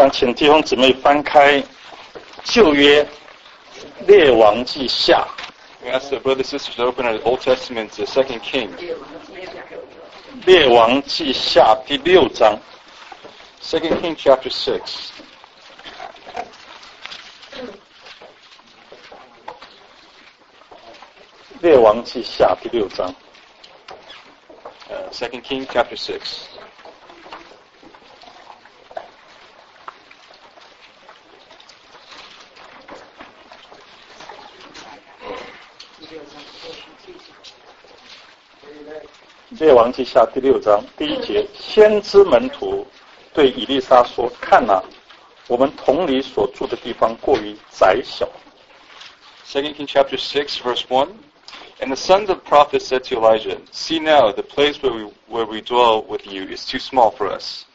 想请弟兄姊妹翻开旧约列王记下。 We ask the brothers and sisters to open our Old Testament to 2 Kings. 列王记下第6章。 2 Kings chapter 6. 列王记下第6章。 2 Kings chapter 6. 列王记下第6章第1节，先知门徒对以利沙说：“看啊，我们同你所住的地方过于窄小。” 2 Kings chapter 6 verse 1. And the sons of prophets said to Elijah, See now, the place where we dwell with you is too small for us.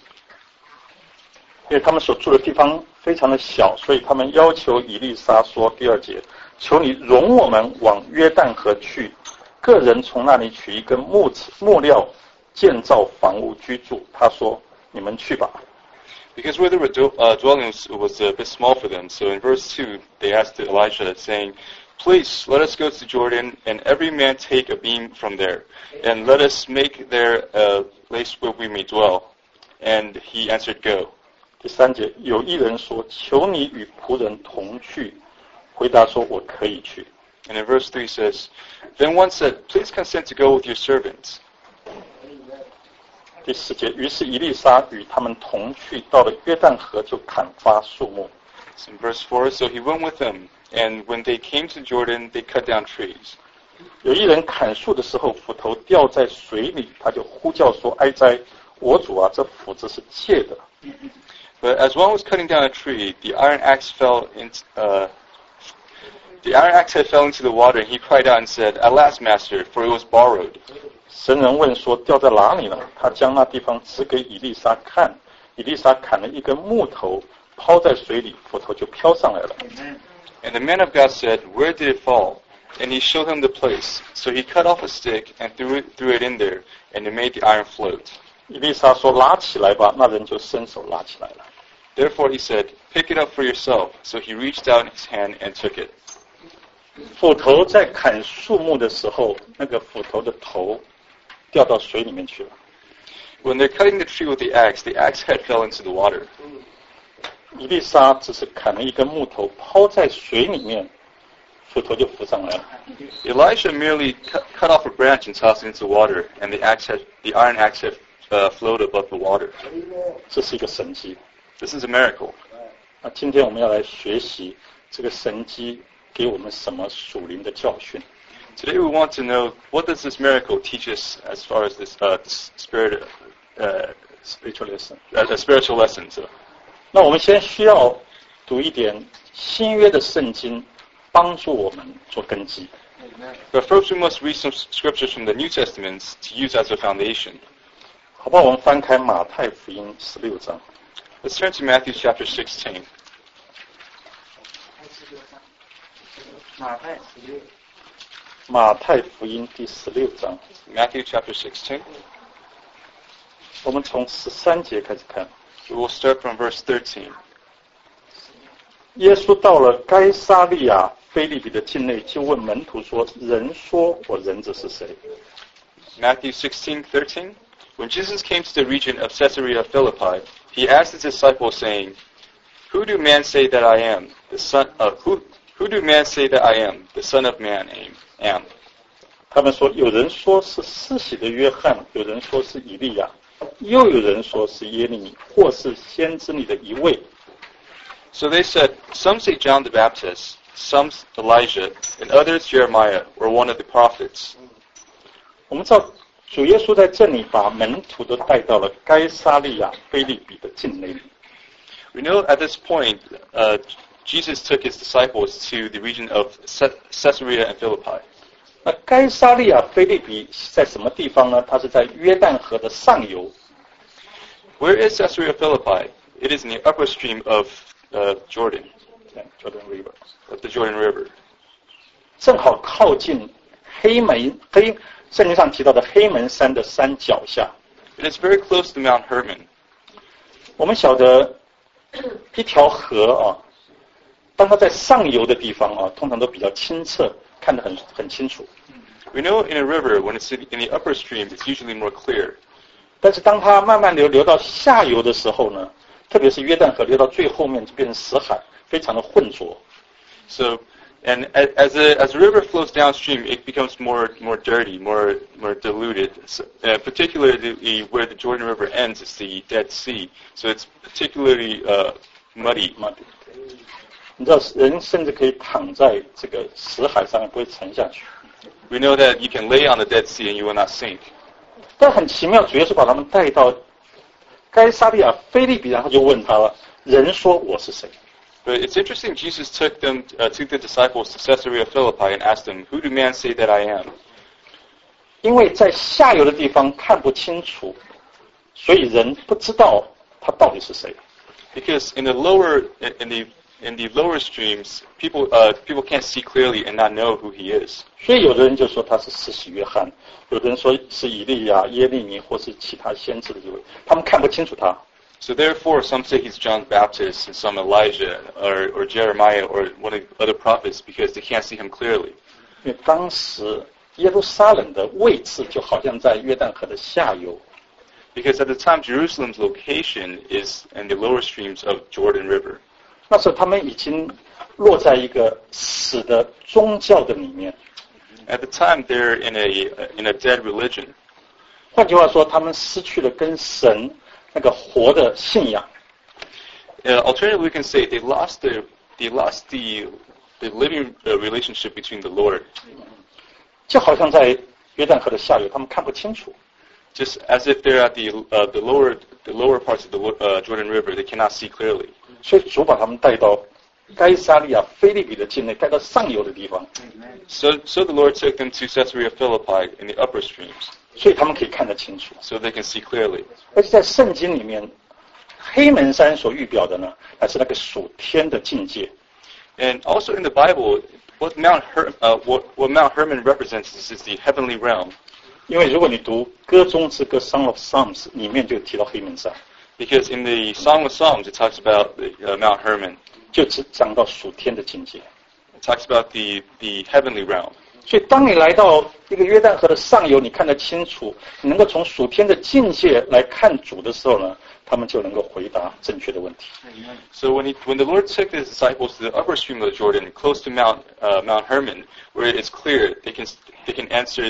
因为他们所住的地方非常的小，所以他们要求以利沙说：“第2节，求你容我们往约旦河去，个人从那里取一根木料，建造房屋居住。”他说：“你们去吧。” Because where they were dwelling was a bit small for them. So in verse 2, they asked Elijah, saying, Please, let us go to Jordan, and every man take a beam from there, and let us make there a place where we may dwell. And he answered, Go. 第3节，有一人说：“求你与仆人同去。”回答说：“我可以去。” And in verse 3 says, Then one said, Please consent to go with your servants. 第4节，于是以利沙与他们同去，到了约旦河就砍伐树木。 So in verse 4, So he went with them, and when they came to Jordan, they cut down trees. 有一人砍树的时候，斧头掉在水里，他就呼叫说：“哀哉，我主啊，这斧子是借的。” But as one was cutting down a tree, the iron axe head fell into the water, and he cried out and said, Alas, master, for it was borrowed. 神人问说：“掉在哪里呢？”他将那地方指给以利沙看，以利沙砍了一根木头，抛在水里，斧头就飘上来了。 And the man of God said, Where did it fall? And he showed him the place. So he cut off a stick and threw it in there, and it made the iron float. 以利沙说：“拉起来吧。”那人就伸手拉起来了。 Therefore he said, Pick it up for yourself. So he reached out his hand and took it. 斧头在砍树木的时候，那个斧头的头掉到水里面去了。 When they're cutting the tree with the axe head fell into the water. 以利沙只是砍了一根木头，抛在水里面，斧头就浮上来了。 Elisha merely cut off a branch and tossed it into water, and the iron axe head floated above the water. 这是一个神迹。 This is a miracle. 那今天我们要来学习这个神迹给我们什么属灵的教训。 Today we want to know, what does this miracle teach us as far as this spiritual lessons? 那我们先需要读一点新约的圣经，帮助我们做根基。 But first we must read some scriptures from the New Testament to use as a foundation. 好吧，我们翻开马太福音16章。 Let's turn to Matthew chapter 16. 马太福音第16章。 Matthew chapter 16. 我们从13节开始看。 We will start from verse 13. 耶稣到了该撒利亚腓立比的境内，就问门徒说：“人说我人子是谁？” Matthew 16:13. When Jesus came to the region of Caesarea Philippi, he asked his disciples, saying, Who do men say that I am? Who do men say that I am? The Son of Man am. 他们说：“有人说是施洗的约翰，有人说是以利亚，又有人说是耶利米，或是先知里的一位。” So they said, Some say John the Baptist, some Elijah, and others Jeremiah, or one of the prophets. 我们知道主耶稣在这里把门徒都带到了该撒利亚腓立比的境内。 We know at this point, Jesus took his disciples to the region of Caesarea and Philippi. 那该撒利亚腓立比在什么地方呢？它是在约旦河的上游。 Where is Caesarea Philippi? It is in the upper stream of Jordan. Jordan River. Of the Jordan River. 正好靠近圣经上提到的黑门山的山脚下。 It is very close to Mount Hermon. 我们晓得一条河啊，当它在上游的地方啊，通常都比较清澈，看得很清楚。 We know in a river, when it's in the upper stream, it's usually more clear. 但是当它慢慢流到下游的时候呢，特别是约旦河流到最后面就变成死海，非常的浑浊。 So, and as a river flows downstream, it becomes more dirty, more diluted. So, particularly where the Jordan River ends, it's the Dead Sea. So it's particularly muddy. 你知道，人甚至可以躺在这个死海上面不会沉下去。 We know that you can lay on the Dead Sea and you will not sink. 但很奇妙，主耶稣把他们带到该撒利亚腓利比，然后就问他了：人说我是谁？ But it's interesting, Jesus took the disciples to Caesarea Philippi and asked them, "Who do men say that I am?" 因为在下游的地方看不清楚，所以人不知道他到底是谁。 Because in the lower streams, people can't see clearly and not know who he is. 所以有的人就说他是施洗约翰，有的人说是以利亚、耶利米或是其他先知的一位，他们看不清楚他。 So therefore, some say he's John the Baptist, and some Elijah, or Jeremiah, or one of the other prophets, because they can't see him clearly. 因为当时耶路撒冷的位置就好像在约旦河的下游。 Because at the time, Jerusalem's location is in the lower streams of Jordan River. 那时候他们已经落在一个死的宗教的里面。 At the time, they're in a dead religion. 换句话说，他们失去了跟神那个活的信仰。 Alternatively, we can say they lost the living relationship between the Lord. 就好像在约旦河的下游，他们看不清楚。 Just as if they're at the lower parts of the Jordan River, they cannot see clearly. 所以主把他们带到该撒利亚腓利比的境内，带到上游的地方。 So the Lord took them to Caesarea Philippi in the upper streams. 所以他们可以看得清楚。 So they can see clearly. 而且在圣经里面，黑门山所预表的呢，乃是那个属天的境界。 And also in the Bible, what Mount Hermon represents is the heavenly realm. 因为如果你读歌中之歌 Song of Psalms 里面就提到黑门山， Because in the Song of Psalms, it talks about Mount Hermon. 就只讲到属天的境界。 It talks about the heavenly realm. 所以当你来到一个约旦河的上游，你看得清楚，你能够从属天的境界来看主的时候呢，他们就能够回答正确的问题。 So when the Lord took his disciples to the upper stream of the Jordan, close to Mount Hermon, where it's clear they can answer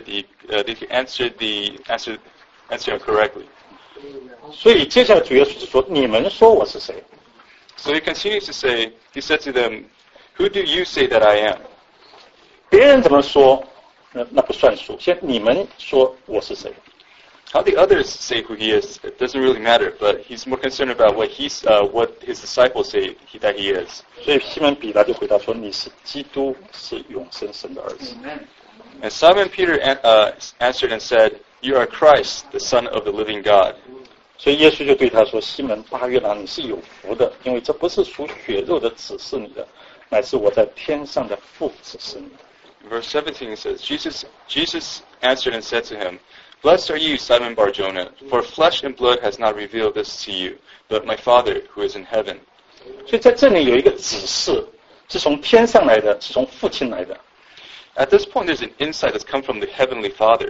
correctly. 所以接下来主耶稣就说：“你们说我是谁？” So he continues to say, he said to them, "Who do you say that I am?" 别人怎么说，那不算数。先你们说我是谁？ How the others say who he is, it doesn't really matter. But he's more concerned about what his disciples say that he is. 所以西门彼得就回答说：“你是基督，是永生神的儿子。” And Simon Peter answered and said, "You are Christ, the Son of the living God." 所以耶稣就对他说：“西门巴约拿，你是有福的，因为这不是属血肉的指示你的，乃是我在天上的父指示你的。” Verse 17 says, Jesus answered and said to him, "Blessed are you, Simon Bar-Jonah, for flesh and blood has not revealed this to you, but my Father who is in heaven." 所以在这里有一个指示，是从天上来的，是从父亲来的。 At this point, there's an insight that's come from the heavenly Father.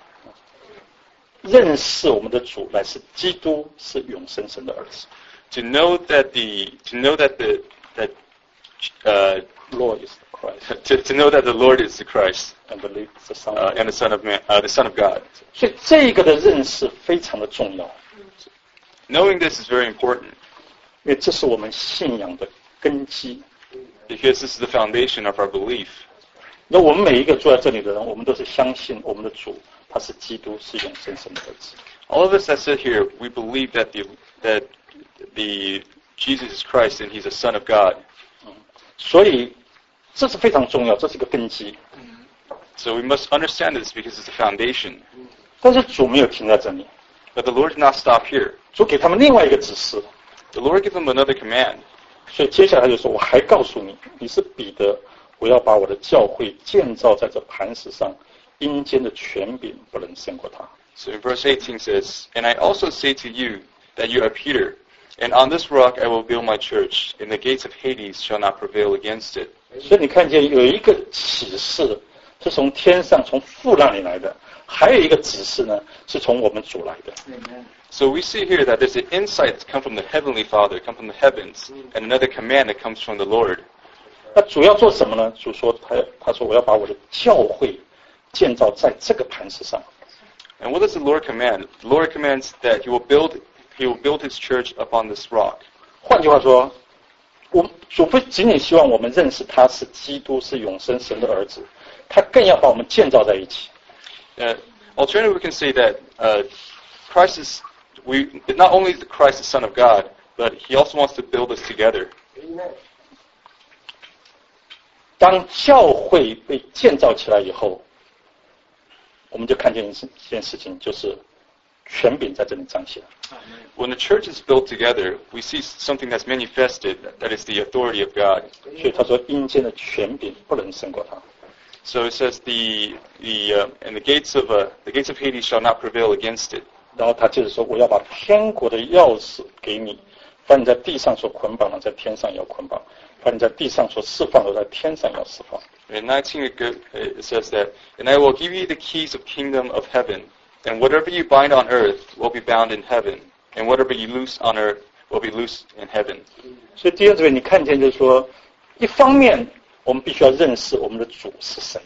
认识我们的主乃是基督，是永生神的儿子。 To know that Lord is the Christ, to know that the Lord is the Christ and believe the Son of and the Son of Man, the Son of God. 所以这个的认识非常的重要， Knowing this is very important 因为这是我们信仰的根基。 because this is the foundation of our belief. 那我们每一个坐在这里的人，我们都是相信我们的主，他是基督，是永生神的儿子。 All of us that sit here, we believe that the Jesus is Christ and He's the Son of God. 所以这是非常重要，这是一个根基。 So we must understand this because it's the foundation. 但是主没有停在这里， But the Lord did not stop here. 主给他们另外一个指示。 The Lord gave them another command. 所以接下来他就说：“我还告诉你，你是彼得，我要把我的教会建造在这磐石上，阴间的权柄不能胜过他。” So in verse 18 says, "And I also say to you that you are Peter, And on this rock I will build my church, and the gates of Hades shall not prevail against it. 所以你看见有一个启示是从天上从父那里来的，还有一个指示呢是从我们主来的。 So we see here that there's an insight that comes from the Heavenly Father, comes from the heavens, and another command that comes from the Lord. 那主要做什么呢？主说他说我要把我的教会建造在这个磐石上。 And what does the Lord command? The Lord commands that He will build His church upon this rock. 换句话说，主不仅仅希望我们认识他是基督，是永生神的儿子，他更要把我们建造在一起。 Alternatively, we can say that Christ is not only is Christ the Son of God, but He also wants to build us together. 当教会被建造起来以后，我们就看见一件事情，就是权柄在这里彰显。 When the church is built together, we see something that's manifested, that is the authority of God. 所以他说，阴间的权柄不能胜过他。 So it says and the gates of Hades shall not prevail against it. 然后他接着说，我要把天国的钥匙给你，把你在地上所捆绑的，在天上也要捆绑；把你在地上所释放的，在天上也要释放。 In 19 it says that, and I will give you the keys of kingdom of heaven, and whatever you bind on earth will be bound in heaven, and whatever you loose on earth will be loosed in heaven. 所以第二位你看见就是说，一方面我们必须要认识我们的主是谁。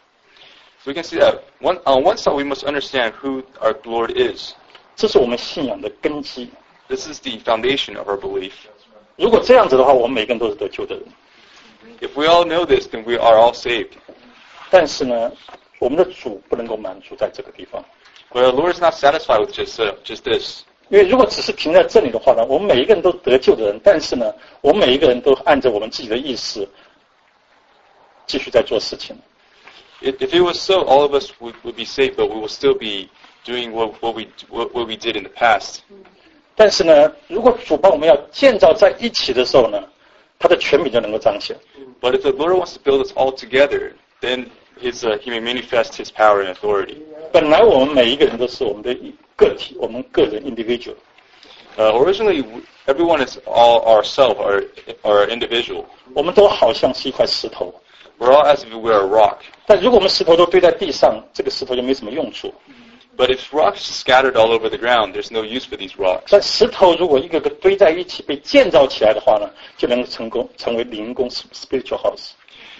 So we can see that on one side we must understand who our Lord is. 这是我们信仰的根基。 This is the foundation of our belief. 如果这样子的话，我们每个人都是得救的人。 If we all know this, then we are all saved. 但是呢，我们的主不能够满足在这个地方。 But our Lord is not satisfied with just this. 因为如果只是停在这里的话呢，我们每一个人都得救的人，但是呢，我们每一个人都按照我们自己的意识继续在做事情。 If it was so, all of us would be saved, but we will still be doing what we did in the past. 但是呢，如果主把我们要建造在一起的时候呢，他的权柄就能够彰显。 But if the Lord wants to build us all together, then He may manifest His power and authority. 本来我们每一个人都是我们的个体，我们个人 individual。 Originally, everyone is all ourselves, our individual. 我们都好像是一块石头。 We're all as if we're a rock. 但如果我们石头都堆在地上，这个石头就没什么用处。 But if rocks are scattered all over the ground, there's no use for these rocks. 但石头如果一个个堆在一起被建造起来的话呢，就能成为灵宫 spiritual house。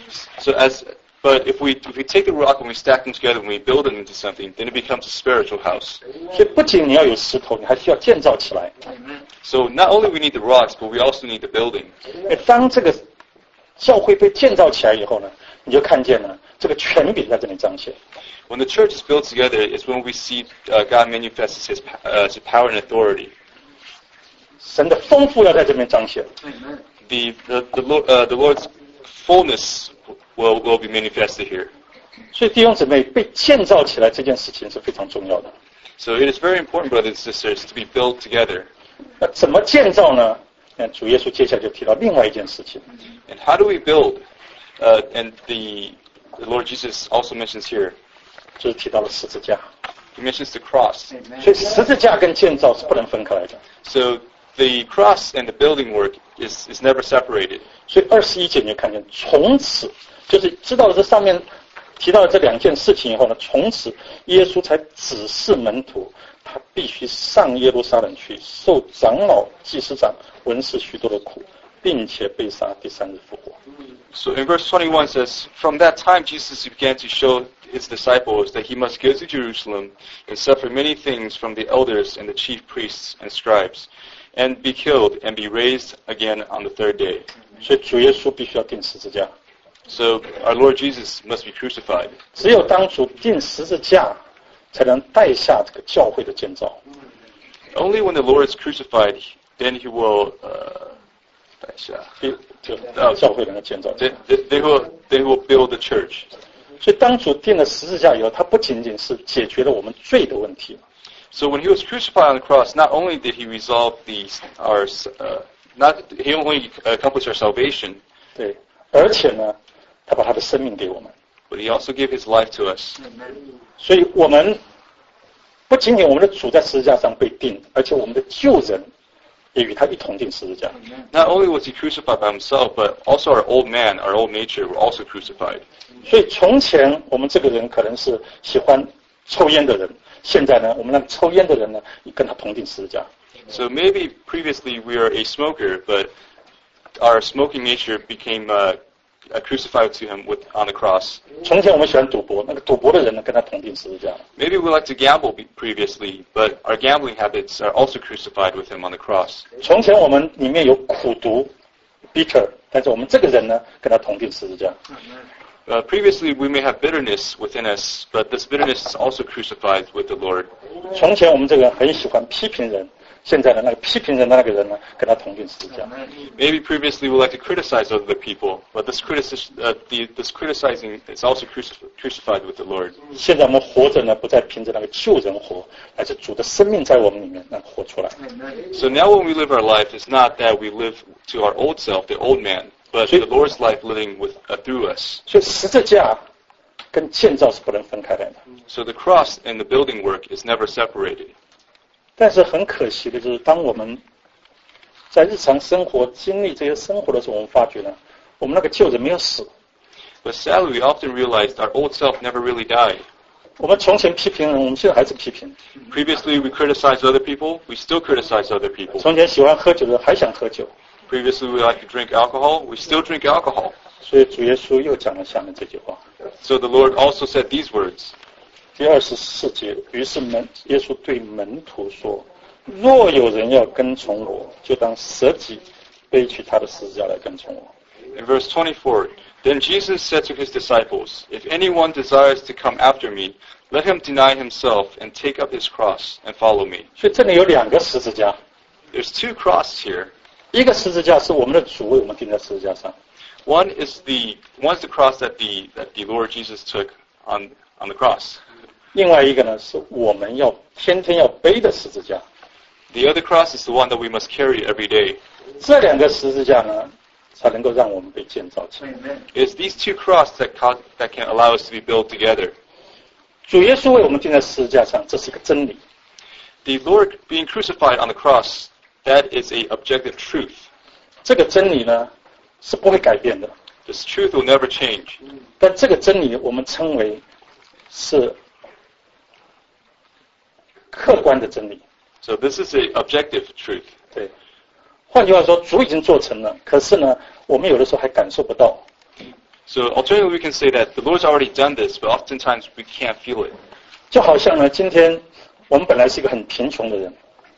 But if we take the rock and we stack them together and we build it into something, then it becomes a spiritual house. 所以不仅你要有石头，你还需要建造起来。 So not only we need the rocks, but we also need the building. 当这个教会被建造起来以后呢，你就看见了这个权柄在这里彰显。 When the church is built together, is when we see God manifests His power and authority. 神的丰富要在这边彰显。 The Lord's fullness will be manifested here. 所以弟兄姊妹，被建造起来这件事情是非常重要的。 So it is very important, brothers and sisters, to be built together. 那怎么建造呢？主耶稣接下来就提到另外一件事情。 And how do we build? And the Lord Jesus also mentions here. 就是提到了十字架。 He mentions the cross. 所以十字架跟建造是不能分开来的。 So the cross and the building work is never separated. 所以21节你就看见，从此就是知道了这上面提到了这两件事情以后呢，从此耶稣才指示门徒，他必须上耶路撒冷去，受长老、祭司长、文士许多的苦，并且被杀，第三日复活。 So in verse 21 says, From that time Jesus began to show His disciples that He must go to Jerusalem and suffer many things from the elders and the chief priests and scribes, and be killed and be raised again on the third day. 所以主耶稣必须要钉十字架。 So our Lord Jesus must be crucified. 只有当主钉十字架，才能带下这个教会的建造。 Only when the Lord is crucified, then He will 教会能够建造。 They will build the church. 所以当主钉了十字架以后，他不仅仅是解决了我们罪的问题。 So when He was crucified on the cross, not only did He resolve He only accomplished our salvation. 对，而且呢，他把他的生命给我们。 But He also gave His life to us. 所以我们不仅仅我们的主在十字架上被钉，而且我们的旧人也与他一同定十字架。 Not only was he crucified by himself, but also our old man, our old nature were also crucified. 所以从前我们这个人可能是喜欢抽烟的人，现在呢，我们让抽烟的人呢，跟他同定十字架。 So maybe previously we were a smoker, but our smoking nature became crucified to him on the cross. 从前我们喜欢赌博，那个赌博的人呢，跟他同定十字架。 Maybe we liked to gamble previously, but our gambling habits are also crucified with him on the cross. 从前我们里面有苦毒 bitter， 但是我们这个人呢，跟他同定十字架。 Previously we may have bitterness within us, but this bitterness is also crucified with the Lord. 从前我们这个人很喜欢批评人，现在呢，那个批评人的那个人呢，跟他同定十字架。 Maybe previously we like to criticize other people, but this criticizing is also crucified with the Lord. 现在我们活着呢，不再凭着那个旧人活，而是主的生命在我们里面能活出来。 So now when we live our life, it's not that we live to our old self, the old man, but the Lord's life living through us. 所以十字架跟建造是不能分开来的。 So the cross and the building work is never separated. 但是很可惜的就是，当我们在日常生活经历这些生活的时候，我们发觉呢，我们那个旧人没有死。 But sadly, we often realize our old self never really died. 我们从前批评人，我们现在还是批评。 Previously, we criticized other people. We still criticize other people. 从前喜欢喝酒的人还想喝酒。 Previously, we like to drink alcohol. We still drink alcohol. 所以主耶稣又讲了下面这句话。 So the Lord also said these words. 第24节，于是耶稣对门徒说：“若有人要跟从我，就当舍己，背起他的十字架来跟从我。” In verse 24, then Jesus said to his disciples, If anyone desires to come after me, let him deny himself and take up his cross and follow me. 所以这里有两个十字架， There's two crosses here. 一个十字架是我们的主为我们钉在十字架上， One's the cross that the Lord Jesus took on the cross. 另外一个呢是我们要天天要背的十字架。 The other cross is the one that we must carry every day. 这两个十字架呢，才能够让我们被建造起来。 It's these two crosses that can allow us to be built together. 主耶稣为我们钉在十字架上，这是一个真理。 The Lord being crucified on the cross, that is a objective truth. 这个真理呢是不会改变的， This truth will never change. 但这个真理我们称为是客观的真理。 So this is an objective truth. 对，换句话说，主已经做成了，可是呢，我们有的时候还感受不到。 So alternatively, we can say that the Lord's already done this, but oftentimes we can't feel it. 就好像呢，今天我们本来是一个很贫穷的人，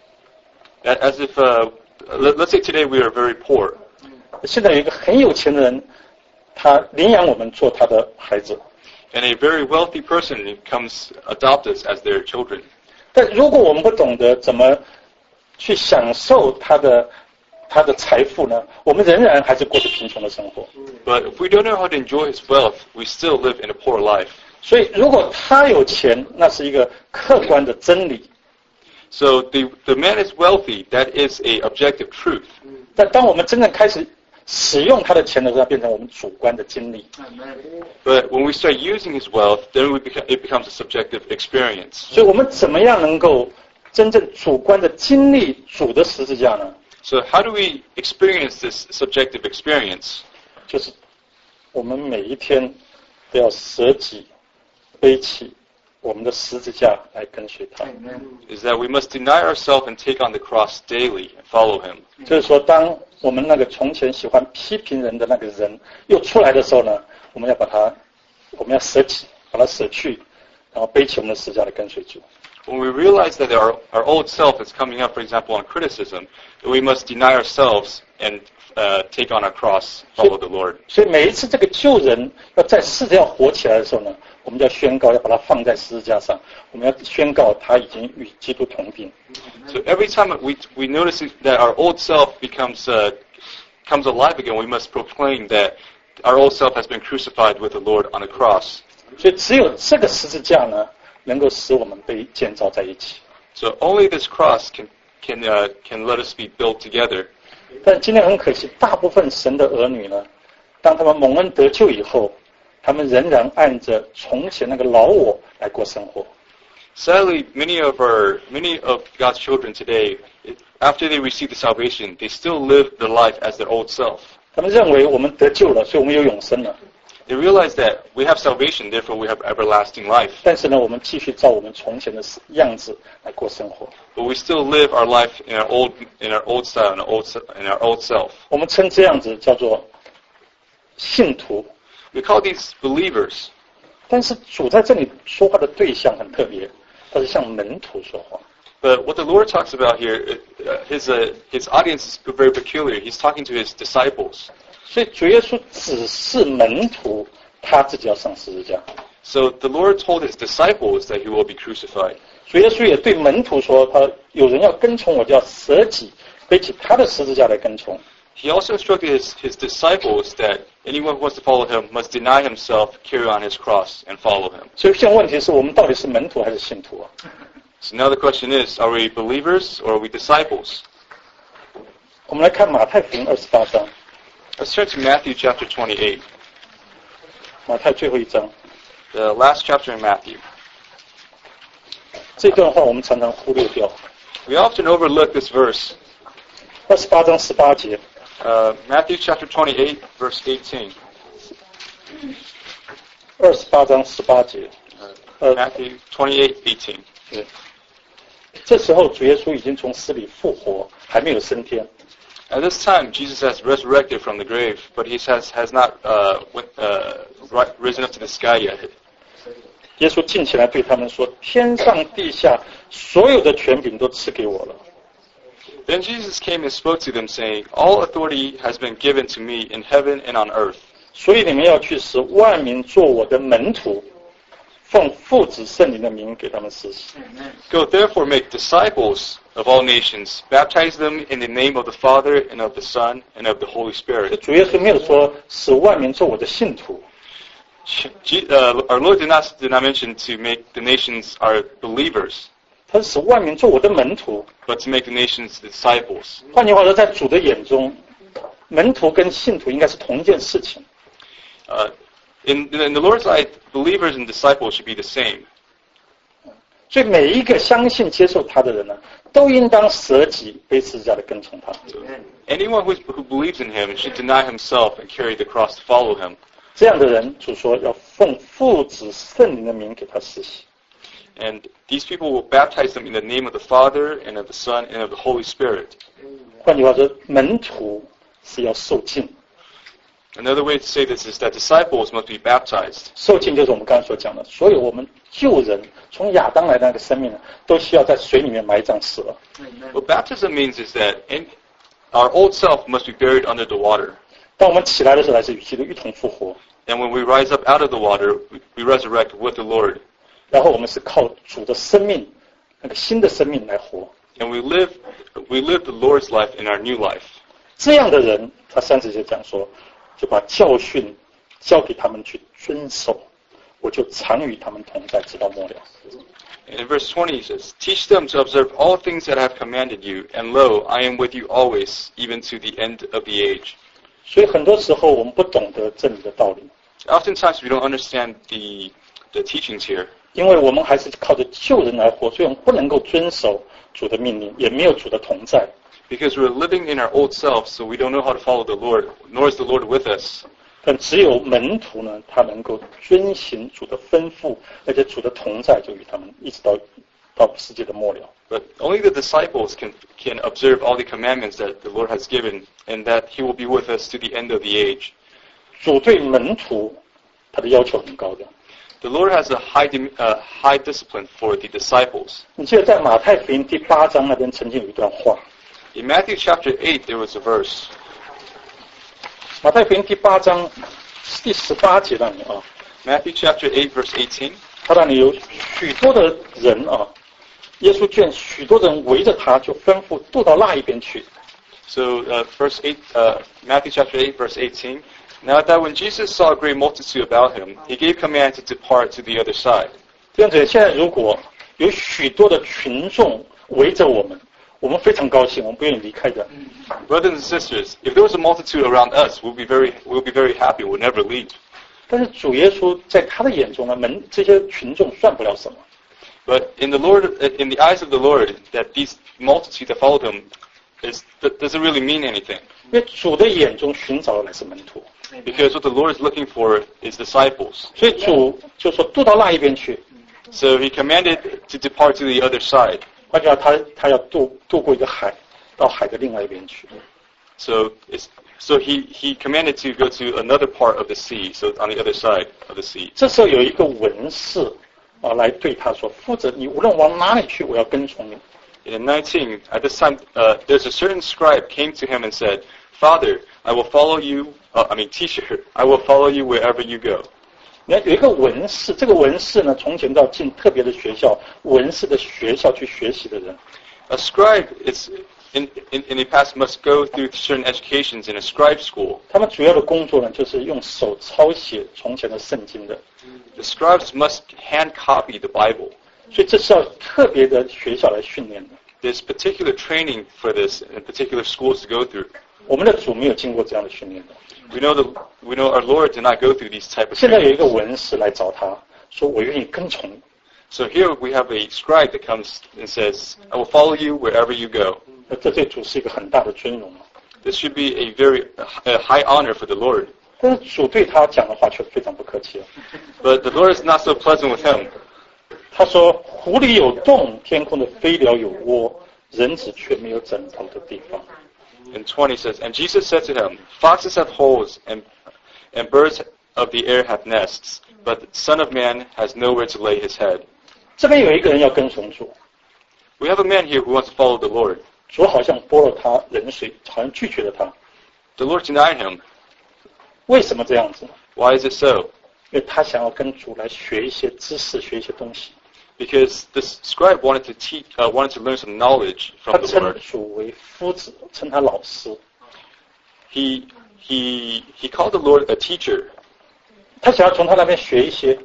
As if, let's say today we are very poor, 现在有一个很有钱的人，他领养我们做他的孩子。 and a very wealthy person comes adopt us as their children. 但如果我们不懂得怎么去享受他的财富呢，我们仍然还是过着贫穷的生活。 But if we don't know how to enjoy his wealth, we still live in a poor life. 所以，如果他有钱，那是一个客观的真理。 So the man is wealthy. That is a objective truth. 但当我们真正开始使用他的钱的时候，它变成我们主观的经历。 But when we start using his wealth, then it becomes a subjective experience. 所以我们怎么样能够真正主观的经历主的十字架呢？ So how do we experience this subjective experience? 就是我们每一天都要舍己，背起我们的十字架来跟随他。 Is that we must deny ourselves and take on the cross daily and follow him. 就是说，当我们那个从前喜欢批评人的那个人又出来的时候呢，我们要舍己，把它舍去，然后背起我们的十字架来跟随主。 When we realize that our old self is coming up, for example, on criticism, then we must deny ourselves and take on our cross, follow the Lord. 所以每一次这个旧人要在世上活起来的时候呢，我们就要宣告，要把它放在十字架上，我们要宣告他已经与基督同定。 So every time we notice that our old self comes alive again, we must proclaim that our old self has been crucified with the Lord on a cross. 所以只有这个十字架呢，能够使我们被建造在一起。 So only this cross can let us be built together. 但今天很可惜，大部分神的儿女呢，当他们蒙恩得救以后，他们仍然按着从前那个老我来过生活。 Sadly, many of God's children today, after they receive the salvation, they still live their life as their old self. 他们认为我们得救了，所以我们有永生了。 They realize that we have salvation, therefore we have everlasting life. 但是呢，我们继续照我们从前的样子来过生活。 But we still live our life in our old style, in our old self. 我们称这样子叫做信徒。 We call these believers. 但是主在这里说话的对象很特别，他是向门徒说话。 But what the Lord talks about here, his audience is very peculiar. He's talking to his disciples. 所以主耶稣指示门徒，他自己要上十字架。 So the Lord told his disciples that he will be crucified. 主耶稣也对门徒说，有人要跟从我，就要舍己，背起他的十字架来跟从。 He also instructed his disciples that anyone who wants to follow him must deny himself, carry on his cross, and follow him. 所以现在问题是我们到底是门徒还是信徒啊？ So now the question is, are we believers or are we disciples? 我们来看马太福音28章。 Let's turn to Matthew chapter 28. 马太最后一章。 The last chapter in Matthew. 这段话我们常常忽略掉。 We often overlook this verse. 28章18节。 Matthew chapter 28, verse 18. 28章18节。 Matthew 28, 18. 对。这时候主耶稣已经从死里复活，还没有升天。 At this time, Jesus has resurrected from the grave, but he has not risen up to the sky yet. 耶稣近前来对他们说：“天上地下所有的权柄都赐给我了。” Then Jesus came and spoke to them, saying, "All authority has been given to me in heaven and on earth. 所以你们要去使万民做我的门徒，奉父子圣灵的名给他们施洗。 Go therefore make disciples of all nations, baptize them in the name of the Father and of the Son and of the Holy Spirit." 主耶稣没有说使万民做我的信徒。 Our Lord did not mention to make the nations our believers, 他是使万民做我的门徒。 but to make the nations disciples. 换句话说，在主的眼中，门徒跟信徒应该是同一件事情。 In the Lord's eye, believers and disciples should be the same. 所以每一个相信接受他的人呢，都应当舍己背十字架的跟从他。 Anyone who believes in him should deny himself and carry the cross to follow him. 这样的人，主说要奉父子圣灵的名给他施洗。 And these people will baptize them in the name of the Father and of the Son and of the Holy Spirit. 换句话说，门徒是要受浸。 Another way to say this is that disciples must be baptized. 受浸就是我们刚才所讲的，所有我们旧人从亚当来的那个生命呢，都需要在水里面埋葬死了。 What baptism means is that our old self must be buried under the water. 当我们起来的时候，来自与基督一同复活。 And when we rise up out of the water, we resurrect with the Lord. 然后我们是靠主的生命，那个新的生命来活。 And we live the Lord's life in our new life. 这样的人，他30节讲说，就把教训交给他们去遵守，我就常与他们同在，直到末了。 And in verse 20 it says, "Teach them to observe all things that I have commanded you, and lo, I am with you always, even to the end of the age." 所以很多时候我们不懂得真理的道理， Oftentimes we don't understand the teachings here. 因为我们还是靠着旧人来活，所以我们不能够遵守主的命令，也没有主的同在。 Because we're living in our old self, so we don't know how to follow the Lord, nor is the Lord with us. 但只有门徒呢，他能够遵行主的吩咐，而且主的同在就与他们一直到世界的末了。 But only the disciples can observe all the commandments that the Lord has given, and that He will be with us to the end of the age. 主对门徒他的要求很高的。 The Lord has a high discipline for the disciples. 你记得在马太福音第8章那边曾经有一段话， In Matthew chapter 8, there was a verse. 马太福音第8章第18节那里啊， Matthew chapter 8, verse 18. 他那里有许多的人啊，耶稣见许多人围着他，就吩咐渡到那一边去。 So Matthew chapter 8, verse 18. Now that when Jesus saw a great multitude about him, he gave command to depart to the other side. 这样子，现在如果有许多的群众围着我们，我们非常高兴，我们不愿意离开的。 Brothers and sisters, if there was a multitude around us, we'll be very happy. We'll never leave. 但是主耶稣在他的眼中呢，这些群众算不了什么。 But in the eyes of the Lord, that these multitude that followed him doesn't really mean anything. 因为主的眼中寻找的乃是门徒， Because what the Lord is looking for is disciples. 所以主就说渡到那一边去。 So he commanded to depart to the other side. 换句话，他要渡过一个海，到海的另外一边去。 So he commanded to go to another part of the sea, so on the other side of the sea. 这时候有一个文士来对他说：“夫子，你无论往哪里去，我要跟从你。” In 19, at this time, there's a certain scribe came to him and said, Father, I will follow you, teacher, I will follow you wherever you go. 你看有一个文士，这个文士呢，从前到进特别的学校，文士的学校去学习的人。 A scribe is in the past must go through certain educations in a scribe school. 他们主要的工作呢，就是用手抄写从前的圣经的。 The scribes must hand copy the Bible. 所以这是要特别的学校来训练的。 There's particular training for this and particular schools to go through. 我们的主没有经过这样的训练的。 We know our Lord did not go through these type of 现在有一个 trainings. 文士来找他，说我愿意跟从你。 So here we have a scribe that comes and says, I will follow you wherever you go. 这对主是一个很大的尊荣。 This should be a very high honor for the Lord. 但是主对他讲的话却非常不客气。 But the Lord is not so pleasant with him. 他说：“湖里有洞，天空的飞鸟有窝，人子却没有枕头的地方。” And 20 says, And Jesus said to him, Foxes have holes, and birds of the air have nests, but the Son of Man has nowhere to lay his head. 这边有一个人要跟从主， We have a man here who wants to follow the Lord. 主好像拨了他冷水，好像拒绝了他。 The Lord denied him. 为什么这样子？ Why is it so? 因为他想要跟主来学一些知识，学一些东西。 Because this scribe wanted to learn some knowledge 他 from the 称 Lord. 主为夫子，称他老师。 He called the Lord a teacher. 他想要从他那边学一些。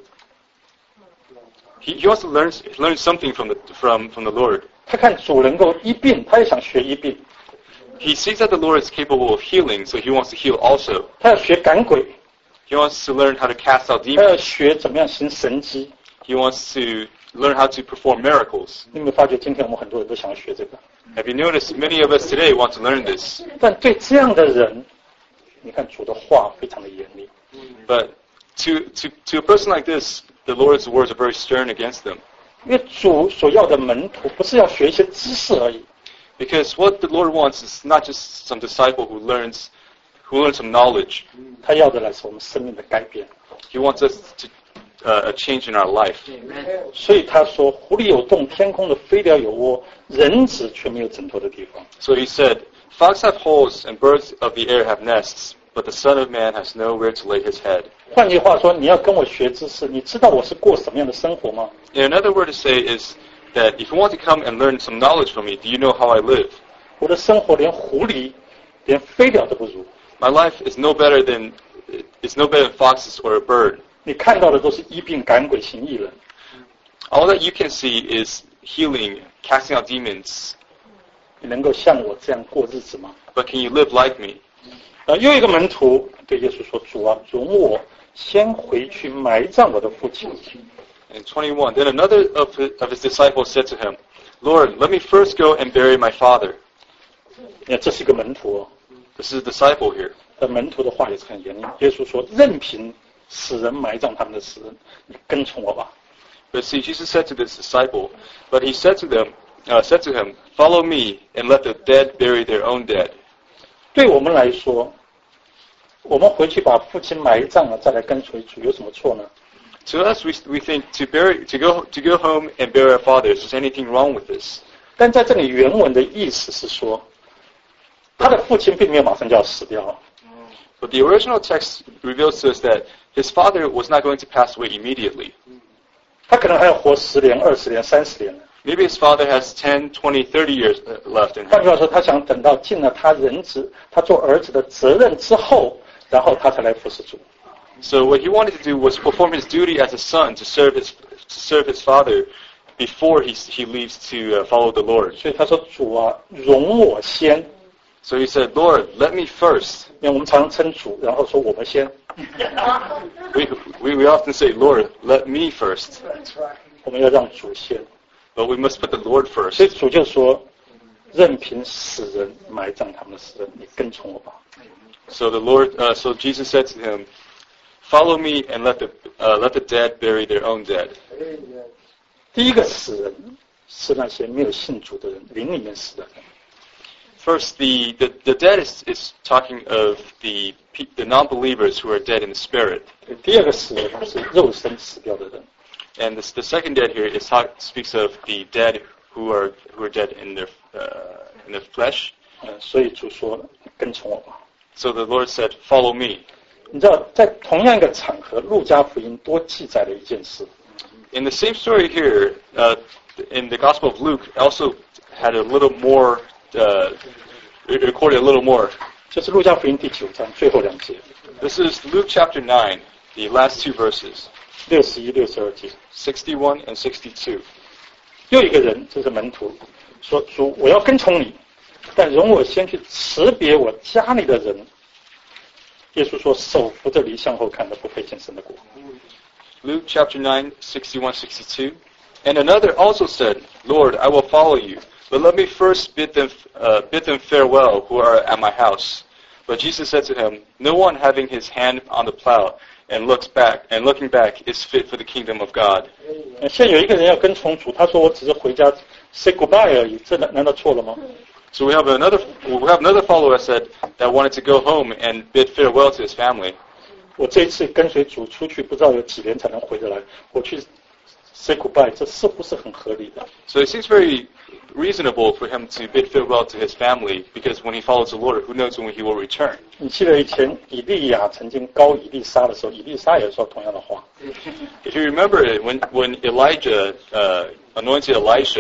He wants to learn something from the Lord. 他看主能够医病，他也想学医病。 He sees that the Lord is capable of healing, so he wants to heal also. 他要学赶鬼， He wants to learn how to cast out 他要 demons. 学怎么样行神迹。 He wants to learn how to perform miracles. 你有没有发觉，今天我们很多人都想要学这个？ Have you noticed many of us today want to learn this? 但对这样的人，你看主的话非常的严厉。 But to a person like this, the Lord's words are very stern against them. 因为主所要的门徒不是要学一些知识而已， Because what the Lord wants is not just some disciple who learns some knowledge. 他要的乃是我们生命的改变。 He wants us to a change in our life. 所以他说：“湖里有洞，天空的飞鸟有窝，人子却没有枕头的地方。” So he said, Foxes have holes and birds of the air have nests, but the Son of Man has nowhere to lay his head. 换句话说，你要跟我学知识，你知道我是过什么样的生活吗？ In another word to say is that if you want to come and learn some knowledge from me, do you know how I live? 我的生活连狐狸、连飞鸟都不如。 My life is no better than foxes or a bird. 你看到的都是医病赶鬼行异人， All that you can see is healing, casting out demons. 你能够像我这样过日子吗？ But can you live like me? 又一个门徒对耶稣说：“主啊，容我先回去埋葬我的父亲。” In 21, then another of his disciples said to him, Lord, let me first go and bury my father. 你看，这是一个门徒哦。 This is a disciple here. 门徒的话也是很严厉。耶稣说：“任凭死人埋葬他们的死人，你跟从我吧。” But see, Jesus said to this disciple, but he said to him, follow me and let the dead bury their own dead. 对我们来说，我们回去把父亲埋葬了，再来跟随主，有什么错呢？ To us, we think to go home and bury our fathers. Is anything wrong with this? 但在这里原文的意思是说，他的父亲并没有马上就要死掉了。 But the original text reveals to us that his father was not going to pass away immediately. 他可能还要活10年、20年、30年。 Maybe his father has 10, 20, 30 years left in 换 him. 句话说，他想等到尽了他他做儿子的责任之后，然后他才来服侍主。 So what he wanted to do was perform his duty as a son to serve his father before he leaves to follow the Lord. 所以他说：“主啊，容我先。” So he said, Lord, let me first. 因为我们常常称主，然后说我们先。 We often say, Lord, let me first. 我们要让主先。 But we must put the Lord 所以 first. 主就说，任凭死人埋葬他们的死人，你跟从我吧。 So so Jesus said to him, "Follow me and let the dead bury their own dead." 第一个死人是那些没有信主的人，灵里面死的人。 First, the dead is talking of the non-believers who are dead in the spirit. 第二个死人是肉身死掉的人。 And the second dead here speaks of the dead who are dead in their flesh. 所以主说，跟从我吧。 So the Lord said, "Follow me." 你知道，在同样一个场合，路加福音多记载了一件事。 In the same story here, in the Gospel of Luke, also had a little more, it recorded a little more. 就是路加福音第9章最后2节。 This is Luke chapter 9, the last 2 verses, 61、62节。 61 and 62. 又一个人，这是门徒，说：“主，我要跟从你，但容我先去辞别我家里的人。”耶稣说：“手扶着犁向后看的，不配进神的国。” Luke chapter 9, 61, 62. And another also said, "Lord, I will follow you, but let me first bid them farewell who are at my house." But Jesus said to him, "No one having his hand on the plow and looking back is fit for the kingdom of God." 现在有一个人要跟从主，他说：“我只是回家 say goodbye 而已，这难道错了吗？” So we have another follower said that wanted to go home and bid farewell to his family. 我这一次跟随主出去，不知道有几年才能回得来。我去 say goodbye， 这似乎是很合理的。 So it seems very reasonable for him to bid farewell to his family because when he follows the Lord, who knows when he will return? 你记得以前以利亚曾经膏以利沙的时候，以利沙也说同样的话。 If you remember it, when Elijah anointed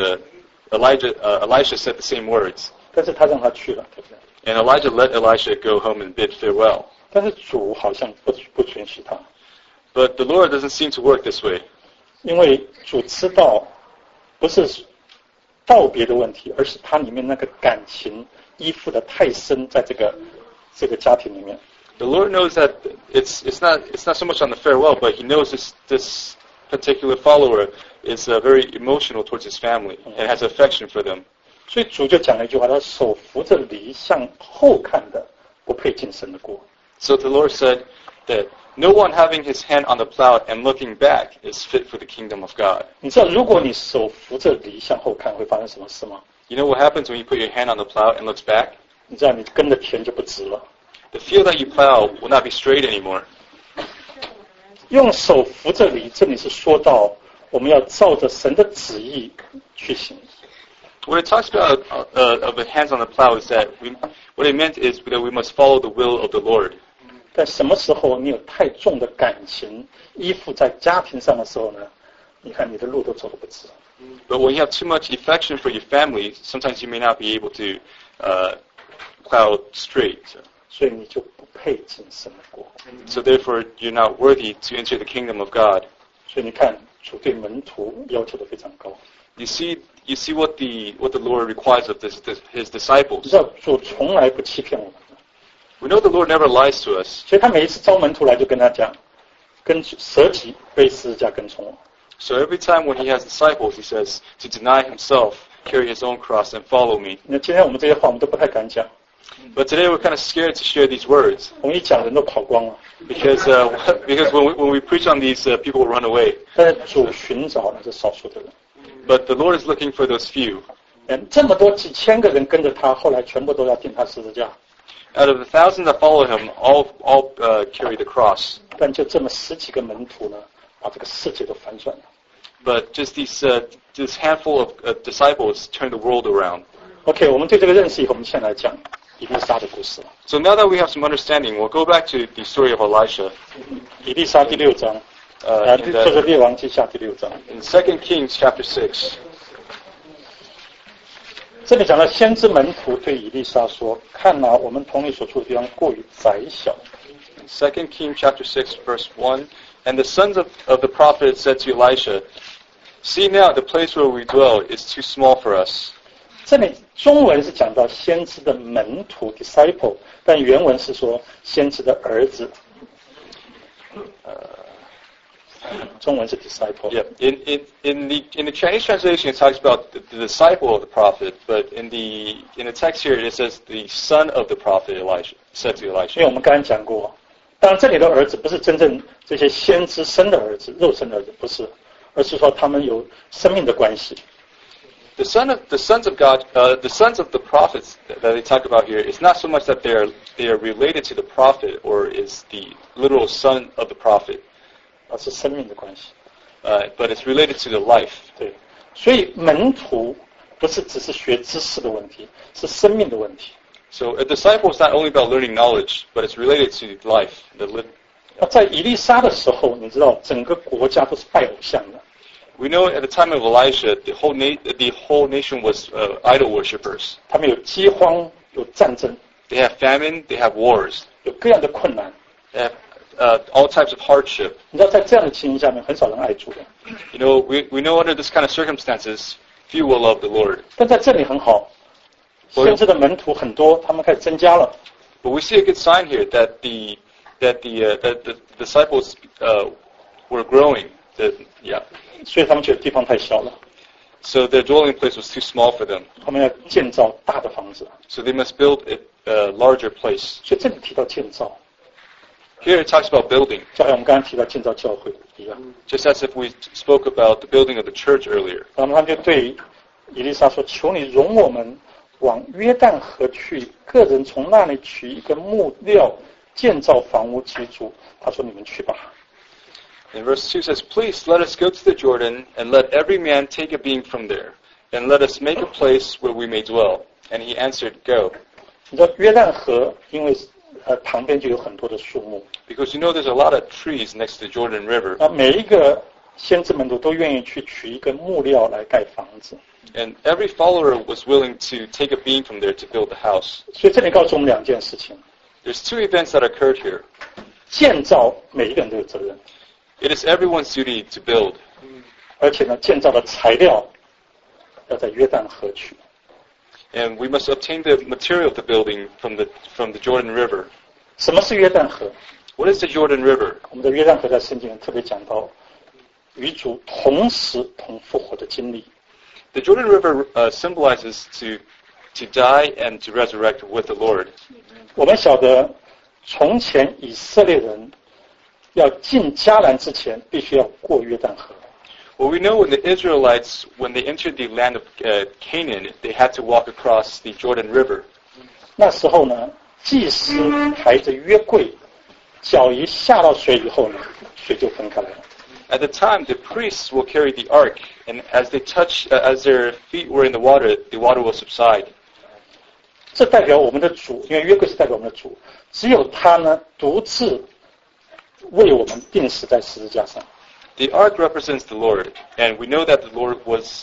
Elisha said the same words. 但是他让他去了，对不对？ And Elijah let Elisha go home and bid farewell. 但是主好像不准许他， But the Lord doesn't seem to work this way. 因为主知道不是道别的问题，而是他里面那个感情依附的太深，在这个家庭里面。 The Lord knows that it's not so much on the farewell, but He knows this particular follower is very emotional towards his family and has affection for them. 所以主就讲了一句话，他手扶着犁向后看的，不配进神的国。 So the Lord said that no one having his hand on the plow and looking back is fit for the kingdom of God. 你知道，如果你手扶着犁向后看，会发生什么事吗？ You know what happens when you put your hand on the plow and looks back? 你知道，你耕的田就不直了。 The field that you plow will not be straight anymore. 用手扶着犁，这里是说到我们要照着神的旨意去行。 What it talks about of the hands on the plow is that what it meant is that we must follow the will of the Lord. 但什么时候你有太重的感情依附在家庭上的时候呢？你看你的路都走得不直。 But when you have too much affection for your family, sometimes you may not be able to plow straight. 所以你就不配进神的国。 So therefore, you're not worthy to enter the kingdom of God. 所以你看，主对门徒要求的非常高。 You see what the Lord requires of His disciples. 你知道，主从来不欺骗我们的。 We know the Lord never lies to us. 所以他每一次招门徒来，就跟他讲，跟舍己背十字架跟从我。 So every time when He has disciples, He says to deny Himself, carry His own cross, and follow me. 那今天我们这些话，我们都不太敢讲。 But today we're kind of scared to share these words 我们一讲，人都跑光了。 because when we preach on these, people run away. 但是主寻找的是少数的人。 But the Lord is looking for those few. 这么多几千个人跟着他，后来全部都要钉他十字架。 Out of the thousands that follow Him, all carry the cross. 但就这么10几个门徒呢，把这个世界都反转了。 But just this handful of disciples turn the world around. OK， 我们对这个认识以后，我们现在来讲以利沙的故事。 So now that we have some understanding, we'll go back to the story of Elisha. 以利沙第6章，就是列王记下第6章。 In 2 Kings chapter 6, 这里讲到先知门徒对以利沙说：“看哪，我们同你所住的地方过于窄小。” in 2 Kings chapter 6, verse 1, and the sons of the prophet said to Elisha, "See now, the place where we dwell is too small for us." 这里中文是讲到先知的门徒 disciple， 但原文是说先知的儿子。 中文是 disciple。 Yeah. In the Chinese translation, it talks about the disciple of the prophet, but in the text here, it says the son of the prophet Elijah said to 因为 Elisha. 我们刚才讲过，当然这里的儿子不是真正这些先知生的儿子，肉身的儿子不是，而是说他们有生命的关系。 The sons of God, the sons of the prophets that they talk about here, it's not so much that they are related to the prophet or is the literal son of the prophet, 而是生命的关系。 but it's related to the life. 对，所以门徒不是只是学知识的问题，是生命的问题。 So a disciple is not only about learning knowledge, but it's related to life. 那在以利沙的时候，你知道整个国家都是拜偶像的。 We know at the time of Elisha, the whole nation was idol worshippers. 他们有饥荒，有战争， They have famine, they have wars, 有各样的困难。 they have all types of hardship. 你知道，在这样的情形下面，很少人爱主的。 You know, we know under this kind of circumstances, few will love the Lord. 但在这里很好，先知的门徒很多，他们开始增加了。 But we see a good sign here that the disciples were growing. Yeah. 所以他们觉得地方太小了， So their dwelling place was too small for them. 他们要建造大的房子。 So they must build a larger place. 所以这里提到建造， Here it talks about building, 就好像我们刚刚提到建造教会一样。 just as if we spoke about the building of the church earlier. 然后他们就对以利沙说：“求你容我们往约旦河去，个人从那里取一个木料，建造房屋居住。”他说：“你们去吧。” And verse 2 says, Please let us go to the Jordan, and let every man take a beam from there, and let us make a place where we may dwell. And he answered, Go. 你知道约旦河，因为旁边就有很多的树木， Because you know there's a lot of trees next to the Jordan River, 那每一个先知门徒都愿意去取一个木料来盖房子。 and every follower was willing to take a beam from there to build the house. 所以这里告诉我们两件事情： There's two events that occurred here. 建造每一个人都有责任， It is everyone's duty to build, 而且呢，建造的材料要在约旦河取。 and we must obtain the material of the building from the Jordan River. 什么是约旦河？ What is the Jordan River? 我们的约旦河在圣经里特别讲到与主同时同复活的经历。 The Jordan River symbolizes to die and to resurrect with the Lord. 我们晓得，从前以色列人要进迦南之前，必须要过约旦河。 Well, we know when the Israelites, when they entered the land of Canaan, they had to walk across the Jordan River. 那时候呢，祭司抬着约柜，脚一下到水以后呢，水就分开来了。 At the time, the priests will carry the ark, and as their feet were in the water will subside. 这代表我们的主，因为约柜是代表我们的主，只有他呢，独自为我们钉死在十字架上。 The ark represents the Lord, and we know that the Lord was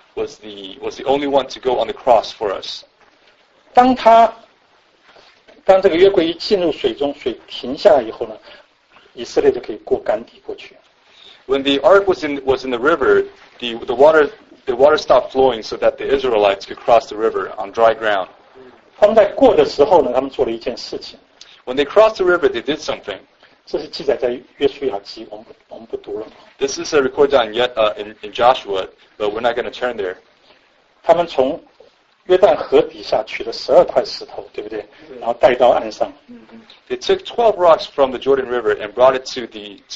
the only one to go on the cross for us. 当这个约柜一进入水中，水停下来以后呢，以色列就可以过干地过去。 When the ark was in the river, the water stopped flowing so that the Israelites could cross the river on dry ground. 他们在过的时候呢，他们做了一件事情， When they crossed the river, they did something. 这是记载在约书亚记，我们不读了。 This is recorded in Joshua, but we're not going to turn there. 他们从约旦河底下取了12块石头，对不对？然后带到岸上。 They took 12 rocks from the Jordan River and brought it to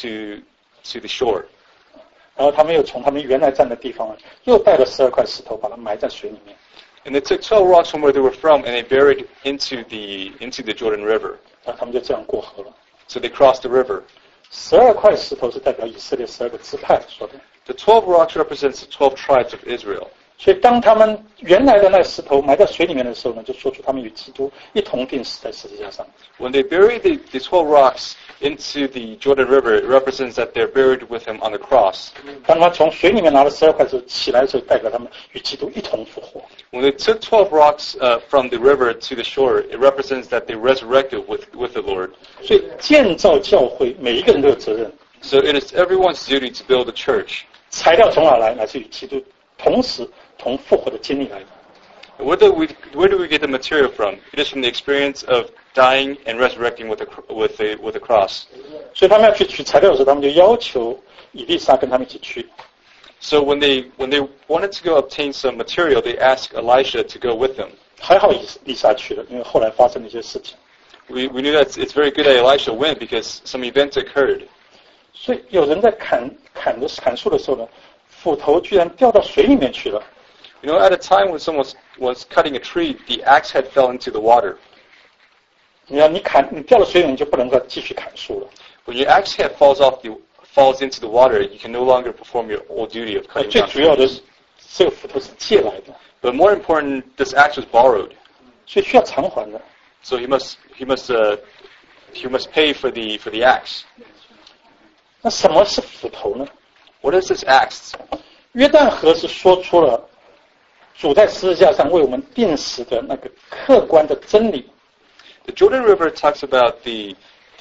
the shore. 然后他们又从他们原来站的地方又带了12块石头，把它埋在水里面。 And they took 12 rocks from where they were from and they buried into the Jordan River. 然后他们就这样过河了。 So they crossed the river. 12块石头是代表以色列12个支派说的。 The 12 rocks represents the 12 tribes of Israel. 所以当他们原来的那石头埋在水里面的时候呢，就说出他们与基督一同钉死在十字架上。 When they buried the 12 rocks into the Jordan River, it represents that they're buried with him on the cross. 当他们从水里面拿了12块石头起来的时候，代表他们与基督一同复活。 When they took 12 rocks from the river to the shore, it represents that they resurrected with the Lord. 所以建造教会，每一个人都有责任。 So it is everyone's duty to build a church. 材料从哪来？来自于基督同时同复活的经历来的。 Where do we get the material from? It is from the experience of dying and resurrecting with a cross. 所以他们要去取材料的时候，他们就要求以利沙跟他们一起去。 So when they wanted to go obtain some material, they asked Elisha to go with them. 还好以利沙去了，因为后来发生了一些事情。 We knew that it's very good that Elisha went because some events occurred. 所以有人在砍树的时候呢，斧头居然掉到水里面去了。 You know, at a time when someone was cutting a tree, the axe head fell into the water. 你掉到水里面就不能够继续砍树了。 When your axe head falls into the water, you can no longer perform your old duty of cutting 最 down 主要的 trees. 是这个斧头是借来的， But more important, this axe was borrowed, 所以需要偿还的。 so he must pay for the axe. 那什么是斧头呢？ What is this axe? 约旦河是说出了主在十字架上为我们定死的那个客观的真理。 The Jordan River talks about the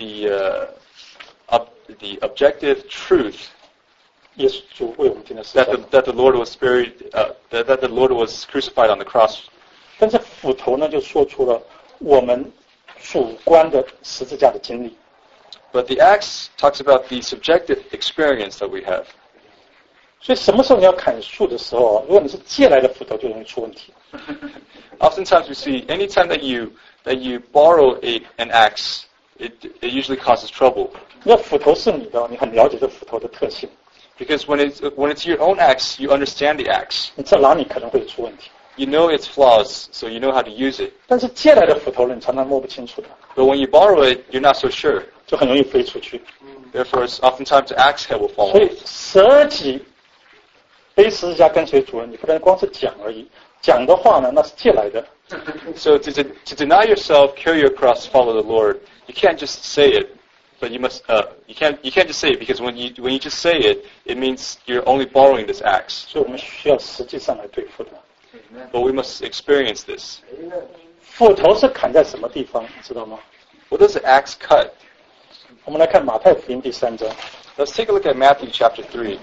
objective truth 耶稣主为我们定的十字架。 that the Lord was buried, that the Lord was crucified on the cross. 但是斧头呢，就说出了我们主观的十字架的经历。 But the axe talks about the subjective experience that we have. 所以什么时候你要砍树的时候，如果你是借来的斧头，就容易出问题。 Oftentimes we see anytime that you borrow an axe, it usually causes trouble. 那斧头是你的，你很了解这斧头的特性， Because when it's your own axe, you understand the axe. 你知道哪里可能会出问题。 You know its flaws, so you know how to use it. 但是借来的斧头呢，你常常摸不清楚的， But when you borrow it, you're not so sure. 就很容易飞出去。 Therefore, oftentimes the axe head will fall 所以 off. 舍己背十字架跟随主人，你不能光是讲而已，讲的话呢，那是借来的。 So to deny yourself, carry your cross, follow the Lord. You can't just say it, but you must. You can't just say it because when you just say it, it means you're only borrowing this axe. 所以我们需要实际上来对付的。 But we must experience this. 斧头是砍在什么地方，你知道吗？ What does the axe cut? 我们来看马太福音第3章。 Let's take a look at Matthew chapter 3.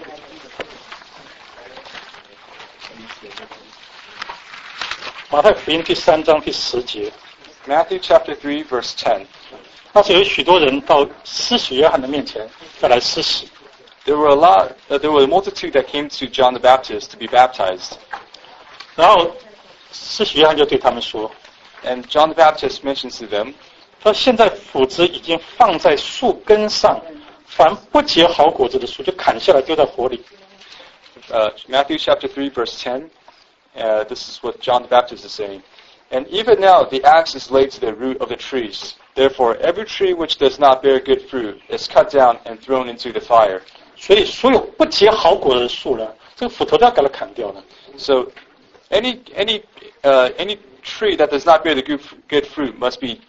马太福音第3章第10节， Matthew chapter 3, verse 10. 那时有许多人到施洗约翰的面前要来施洗， There were a multitude that came to John the Baptist to be baptized. 然后施洗约翰就对他们说 And John the Baptist mentions to them,：“ 说现在斧子已经放在树根上，凡不结好果子的树就砍下来丢在火里。” Matthew chapter 3, verse 10. This is what John the Baptist is saying. And even now the axe is laid to the root of the trees. Therefore, every tree which does not bear good fruit is cut down and thrown into the fire. 所以所有不结好果子的树呢，这个斧头都要给它砍掉的。 So, any tree that does not bear the good fruit must be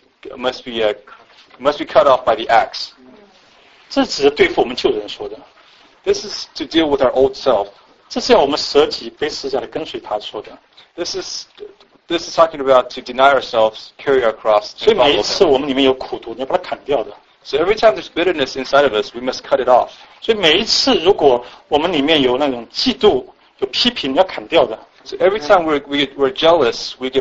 cut off by the axe. 这只是对付我们旧人说的， This is to deal with our old self. 这是要我们舍己背十字架来跟随他说的。 This is talking about to deny ourselves, carry our cross, 所以 and 每一 follow 次 Him. 我们里面有苦毒，你要把它砍掉的。 So every time there's bitterness inside of us, we must cut it off. 所以每一次如果我们里面有那种嫉妒、有批评，你要砍掉的。 So every time we're jealous, we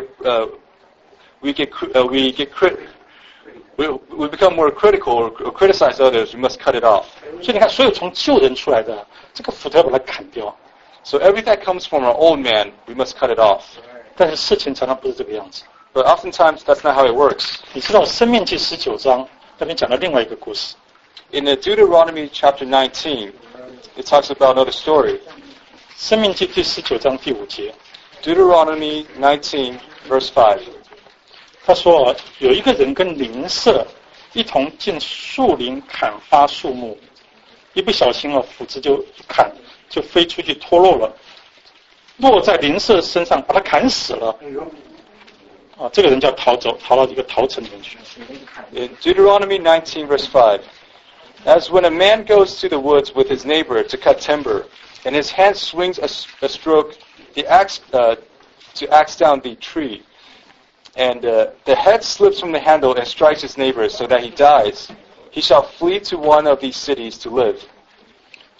become more critical or criticize others. We must cut it off. 所以你看，所有从旧人出来的这个斧头要把它砍掉。 So everything that comes from our old man, we must cut it off. 但是事情常常不是这个样子。 But oftentimes that's not how it works. 你知道《申命记》19章那边讲了另外一个故事。 In the Deuteronomy chapter 19, it talks about another story. 申命记第19章第5节， Deuteronomy 19, verse 5. 他说有一个人跟邻舍一同进树林砍伐树木，一不小心斧子就一砍，就飞出去脱落了，落在邻舍身上，把他砍死了。这个人就要逃到一个逃城里面去。 In Deuteronomy 19, verse 5, as when a man goes to the woods with his neighbor to cut timber, and his hand swings a stroke the axe to axe down the tree, and the head slips from the handle and strikes his neighbor so that he dies, he shall flee to one of these cities to live.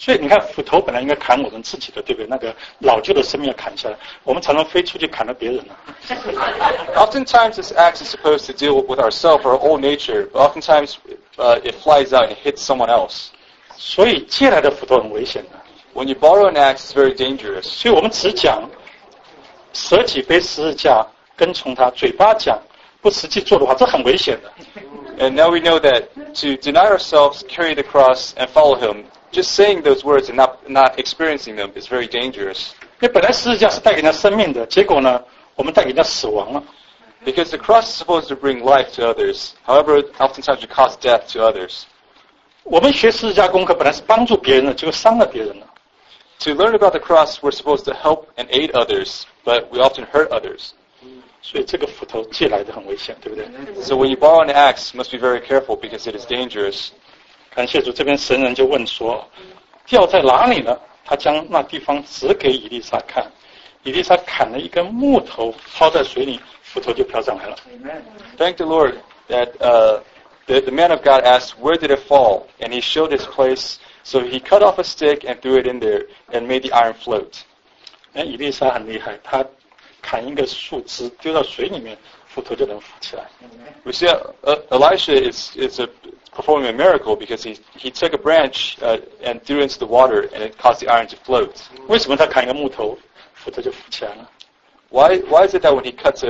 所以你看，斧头本来应该砍我们自己的，对不对？那个老旧的生命要砍下来，我们常常飞出去砍了别人了。 Oftentimes, this axe is supposed to deal with ourselves, our old nature, but oftentimes it flies out and hits someone else. 所以借来的斧头很危险的。 When you borrow an axe, it's very dangerous. 所以我们只讲舍己背十字架，跟从他，嘴巴讲不实际做的话，这很危险的。 And now we know that to deny ourselves, carry the cross, and follow Him, just saying those words and not experiencing them is very dangerous. 因为本来十字架是带给人家生命的，结果呢，我们带给人家死亡了。 Because the cross is supposed to bring life to others. However, oftentimes it causes death to others. 我们学十字架功课本来是帮助别人的，结果伤了别人了。 To learn about the cross, we're supposed to help and aid others, but we often hurt others. 所以这个斧头借来的很危险，对不对？ So when you borrow an axe, you must be very careful because it is dangerous. 感谢主，这边神人就问说，掉在哪里呢？他将那地方指给以利沙看，以利沙砍了一根木头，抛在水里，斧头就飘上来了。 Thank the Lord that the man of God asked, where did it fall? And he showed his place. So he cut off a stick and threw it in there and made the iron float. 那以利沙很厉害，他砍一个树枝丢到水里面，斧头就能浮起来。 We see Elisha is performing a miracle because he took a branch and threw it into the water and it caused the iron to float. 为什么他砍一个木头，斧头就浮起来了？ Why is it that when he cuts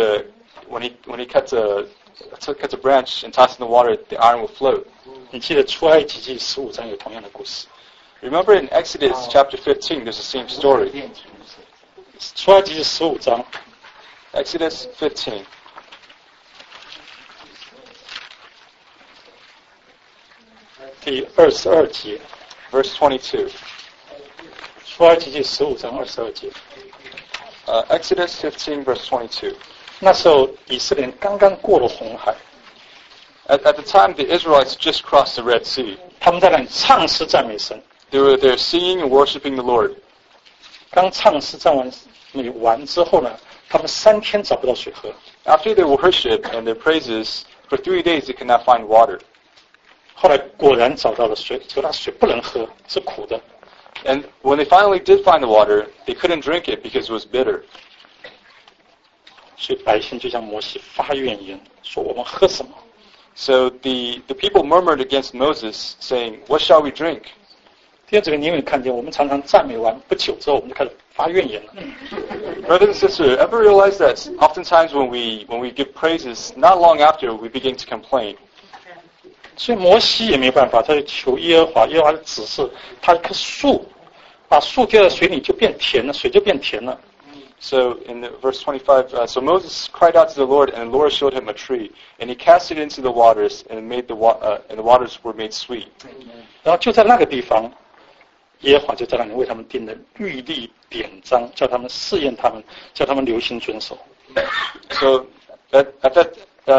a branch and tosses in the water, the iron will float? 你记得出埃及记15章有同样的故事。 Remember in Exodus chapter 15, there's the same story. 出埃及记15章 Exodus 15. 第22节， Verse 22. 出埃及记15章22节。 Exodus 15, verse 22. 那时候以色列人刚刚过了红海， At the time, the Israelites just crossed the Red Sea. 他们在那里唱诗赞美神。 They were there singing and worshiping the Lord. 刚唱诗赞美完之后呢，他们3天找不到水喝。 After their worship and their praises, for 3 days they could not find water. 后来果然找到了水，结果那水不能喝，是苦的。 And when they finally did find the water, they couldn't drink it because it was bitter. 所以百姓就向摩西发怨言，说我们喝什么？ So the people murmured against Moses, saying, what shall we drink? 第二，这个你有没有看见？我们常常赞美完不久之后，我们就开始发怨言了。 Brothers and sisters, ever realize that oftentimes when we give praises, not long after we begin to complain. 所以摩西也没办法，他就求耶和华，耶和华就指示他一棵树，把树丢在水里就变甜了，水就变甜了。 So in verse 25, so Moses cried out to the Lord, and the Lord showed him a tree, and he cast it into the waters, and the waters were made sweet. 然后就在那个地方，耶和华就在那里为他们定了律例典章，叫他们试验他们，叫他们留心遵守。 So at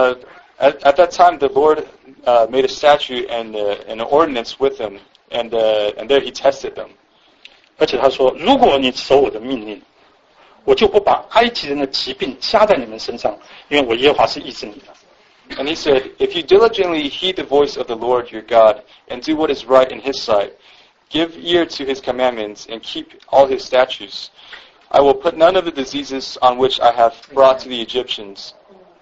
that time, the Lord made a statute and an ordinance with them, and there he tested them. 而且他说，如果你守我的命令，我就不把埃及人的疾病加在你们身上，因为我耶和华是医治你的。 And he said, if you diligently heed the voice of the Lord your God, and do what is right in his sight, give ear to his commandments, and keep all his statutes, I will put none of the diseases on which I have brought to the Egyptians,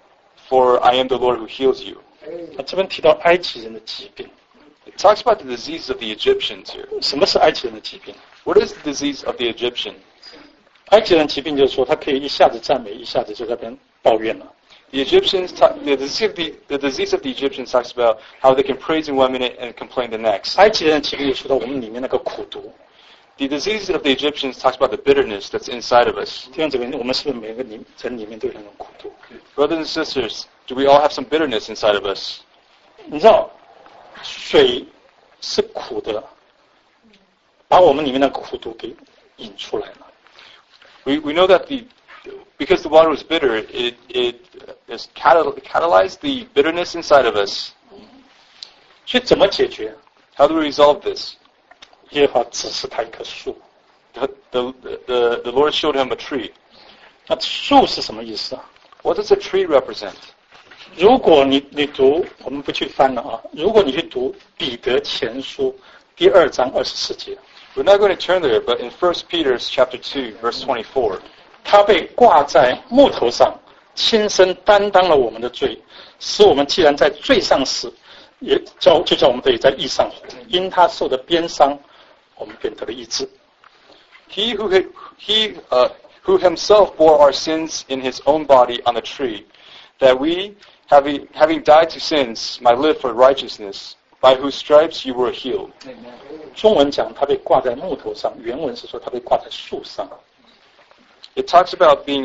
for I am the Lord who heals you. 他这边提到埃及人的疾病， It talks about the disease of the Egyptians here. 什么是埃及人的疾病？ What is the disease of the Egyptian? 埃及人疾病就是说，他可以一下子赞美，一下子就在那边抱怨了。 The disease of the Egyptians talks about how they can praise in 1 minute and complain the next. 埃及人的疾病就说到我们里面那个苦毒。 The disease of the Egyptians talks about the bitterness that's inside of us. 弟兄姊妹，我们是不是每个人里面都有那种苦毒？ Brothers and sisters, do we all have some bitterness inside of us? 你知道，水是苦的，把我们里面的苦毒给引出来了。 We know that because the water was bitter, it has catalyzed the bitterness inside of us. 所以怎么解决？ How do we resolve this? 耶和华指示他一棵树。 The Lord showed him a tree. 那树是什么意思啊？ What does a tree represent? 如果你读，我们不去翻了啊。如果你去读彼得前书第2章24节， We're not going to turn there, but in 1 Peter chapter 2, verse 24, 他被挂在木头上，亲身担当了我们的罪，使我们既然在罪上死，就叫我们得以在义上活。因他受的鞭伤，我们便得了医治。 He who himself bore our sins in his own body on the tree, that we, having died to sins, might live for righteousness, by whose stripes you were healed. 中文讲他被挂在木头上，原文是说他被挂在树上。 It talks about being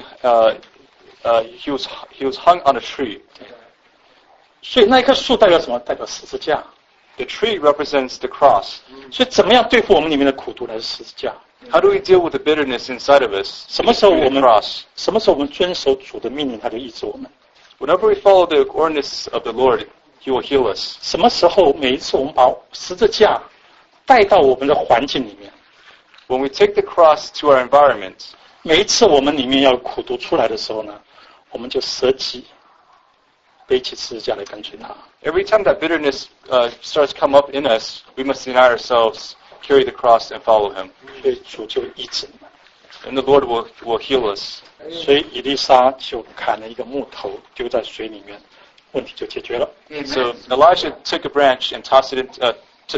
he was hung on a tree. 所以那棵树代表什么？代表十字架。 The tree represents the cross. 所以怎么样对付我们里面的苦毒来十字架？ How do we deal with the bitterness inside of us? 什么时候我们 cross? 什么时候我们遵守主的命令，他就医治我们。 Whenever we follow the ordinance of the Lord, He will heal us. 什么时候每一次我们把十字架带到我们的环境里面， When we take the cross to our environment, 每一次我们里面要苦毒出来的时候呢，我们就舍己，背起十字架来跟随他。 every time that bitterness starts to come up in us, we must deny ourselves, carry the cross, and follow Him. 所以主就医治你们。 And the Lord will heal us. 所以以利沙就砍了一个木头丢在水里面，问题就解决了。 So Elijah took a branch and tossed it into,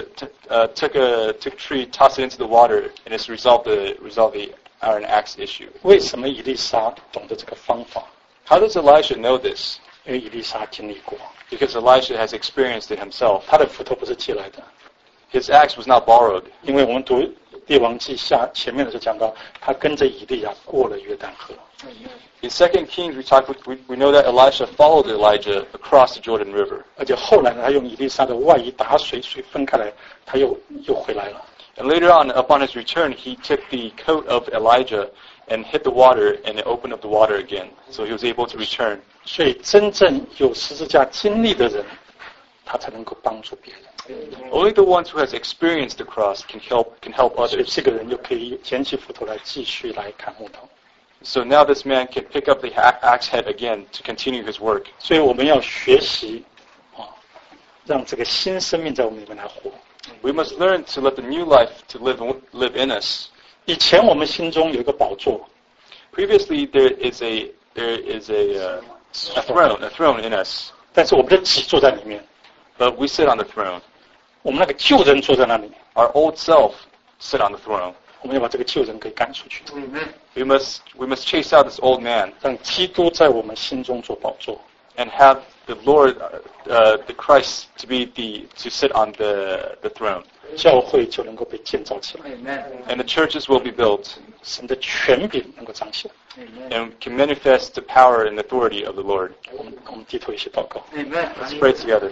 took a tree, tossed it into the water, and it's resolved the iron axe issue. 为什么以利沙懂得这个方法？ How does Elijah know this? 因为以利沙经历过， Because Elijah has experienced it himself. 他的斧头不是借来的。 His axe was not borrowed. 因为我们读列王记下前面的时候讲到，他跟着以利亚过了约旦河。 In 2 Kings, we know that Elisha followed Elijah across the Jordan River. 而且后来呢，他用以利沙的外衣打水，水分开来，他又回来了。 And later on, upon his return, he took the coat of Elijah and hit the water, and it opened up the water again. So he was able to return. 所以真正有十字架经历的人，他才能够帮助别人。 Only the ones who has experienced the cross can help 所以 others. 这个人就可以捡起斧头来继续来砍木头。 So now this man can pick up the axe head again to continue his work. 所以我们要学习让这个新生命在我们里面来活。 We must learn to let the new life to live in us. 以前我们心中有一个宝座， Previously, there is a throne in us, 但是我们的己坐在里面， but we sit on the throne. 我们那个旧人坐在那里， Our old self sit on the throne. 我们要把这个旧人给赶出去， We must chase out this old man 让基督在我们心中做宝座。 and have the Lord, the Christ, to sit on the throne. 教会就能够被建造起来， And the churches will be built 神的权柄能够彰显。 and can manifest the power and authority of the Lord. 我们低头一起祷告。 Let's pray together.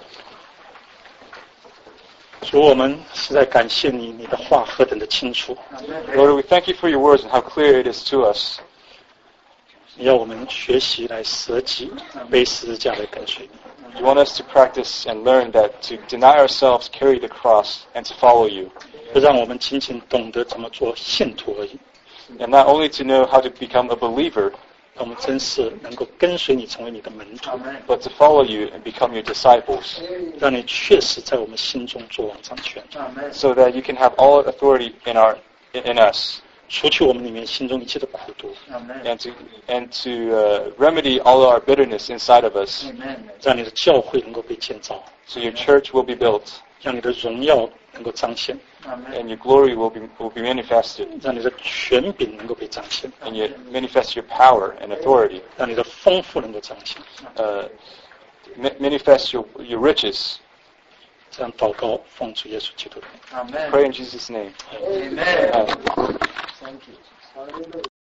主，我们实在感谢你，你的话何等的清楚。 Lord, we thank you for your words and how clear it is to us. 你要我们学习来舍己，背十字架来跟随你。 You want us to practice and learn that to deny ourselves, carry the cross, and to follow you. 不让我们仅仅懂得怎么做信徒而已， And not only to know how to become a believer, 让我们真是能够跟随你，成为你的门徒， but to follow you and become your disciples, 让你确实在我们心中做王掌权， so that you can have all authority in us, 除去我们里面心中一切的苦毒， and to remedy all our bitterness inside of us, 让你的教会能够被建造， so your church will be built, 让你的荣耀能够彰显， and your glory will be manifested, 让你的权柄能够被彰显， and you manifest your power and authority, 让你的丰富能够彰显。 manifest your riches. 这样祷告，奉主耶稣基督的名。 Pray in Jesus' name. Amen. Thank you.